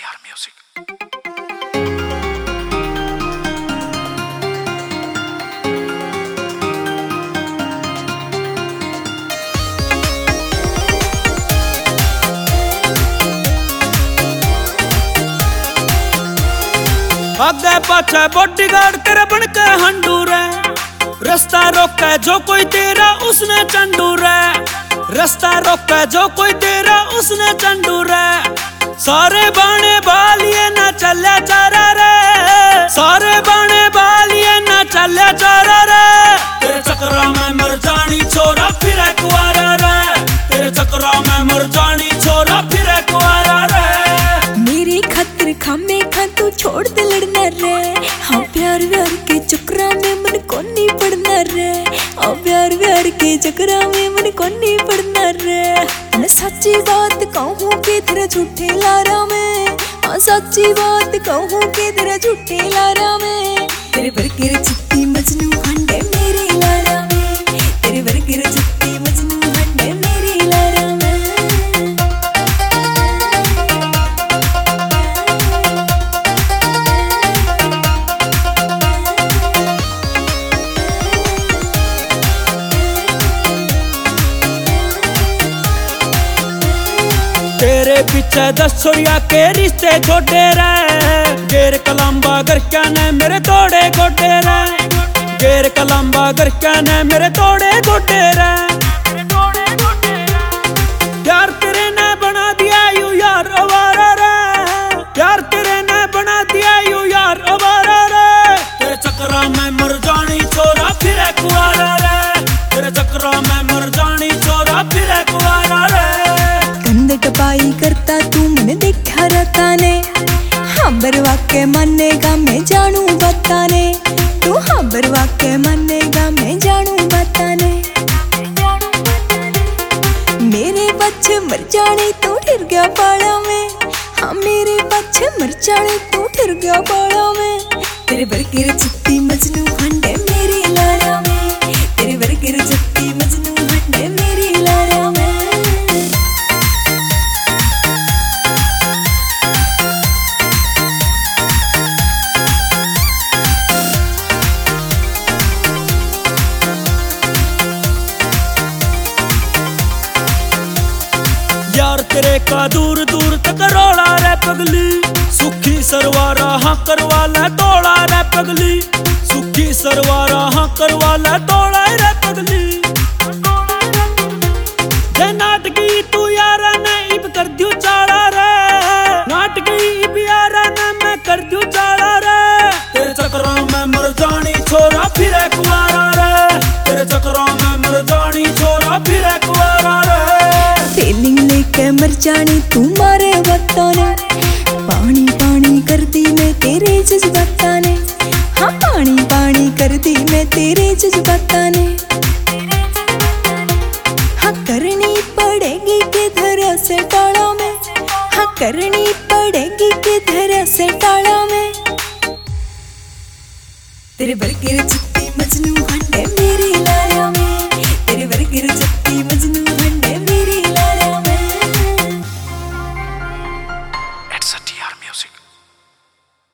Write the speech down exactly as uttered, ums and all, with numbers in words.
यार म्यूजिक। आगे पाछे बॉडीगार्ड तेरा बनके हंडूर है, रास्ता रोके जो कोई तेरा उसने चंडूर है, रास्ता रोके जो कोई तेरा उसने चंडूर है। सारे बाणे बालिए ना चले चारा रे, सारे बाणे बालिए ना चले चारा रे। तेरे चक्रा में मर जानी छोरा फिर कुआरा रे, तेरे चक्रा में मर जानी छोरा फिर कुआरा रे। मेरे खातिर खामे खा तू छोड़ दे लड़ना रे, हाँ प्यार व्यार के चक्रा में मन को नहीं पड़ना रे, हाँ प्यार व्यार के चक्रा में मन को नहीं पड़ना रे। मैं सच्ची बात कहूँ कि तेरा झूठे लारा में, हाँ सच्ची बात कहूँ कि तेरा झूठे लारा में। तेरे बरके चिट्टी मजनू हंडे मेरे लारा में, तेरे बरके चिट्टी मजनू हंडे मेरे लारा में। तेरे पीछे दस छोरिया के रिश्ते छोटे रे, गेर कलम्बा घर क्या ने मेरे तोड़े गोटे रे, गेर कलम्बा घर क्या ने मेरे तोड़े गोटे रे। प्यार तेरे ने बना दिया यू यार अवारा रे, प्यार तेरे ने बना दिया यू यार अवारा रे। तेरे चक्रा में मर जानी छोरा फिर कुआरा रे, तेरे चक्रा में मर जानी छोरा फिर कुआरा रे। टपाई करता तू मैंने देखा रहता ने, हाँ बरवा के मानेगा मैं जानू बताने, तू हाँ बरवा के मानेगा मैं जानू बताने। मेरे बच्चे मर जाने तू ठिर गया पाला में, हाँ मेरे बच्चे मर जाने तू ठिर गया पाला में। तेरे बरके चिट्टी मजनू हंडे मेरी लारा में, तेरे बरके चिट्टी मजनू हंडे मेरी लारा में। यार तेरे का दूर दूर तक रोड़ा रे पगली, सुखी सरवारा हाँ करवा ले तोड़ा रे पगली, सुखी सरवारा हाँ करवा ले तोड़ा रे पगली। जे नाटकी तू यारा ने इब कर दियो चाड़ा रे, नाटकी इब यारा ने मैं कर दियो चाड़ा रे। तेरे चक्रों में मर जानी छोरा फिर कुआरा रे, तेरे चक्रों में मर जानी छोरा फिर कुआरा रे। फीलिंग लेके मर जानी तू मारे बताने, पानी पानी कर दी मैं तेरे जज्बाता ने, हाँ पानी पानी कर दी मैं तेरे जज्बाता ने। हाँ करनी पड़ेगी किधर से टाड़ा में, हाँ करनी पड़ेगी किधर से टाड़ा में। तेरे बरके चिट्टी मजनू हंडे मेरी ला